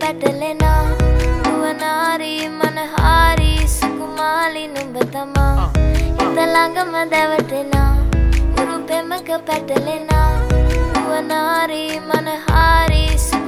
පැටලෙනා නුවනාරි මනහාරි සුකුමාලි නුඹ තමා හිත ළඟම දැවටෙනා උරු පෙමක පැටලෙනා නුවනාරි මනහාරි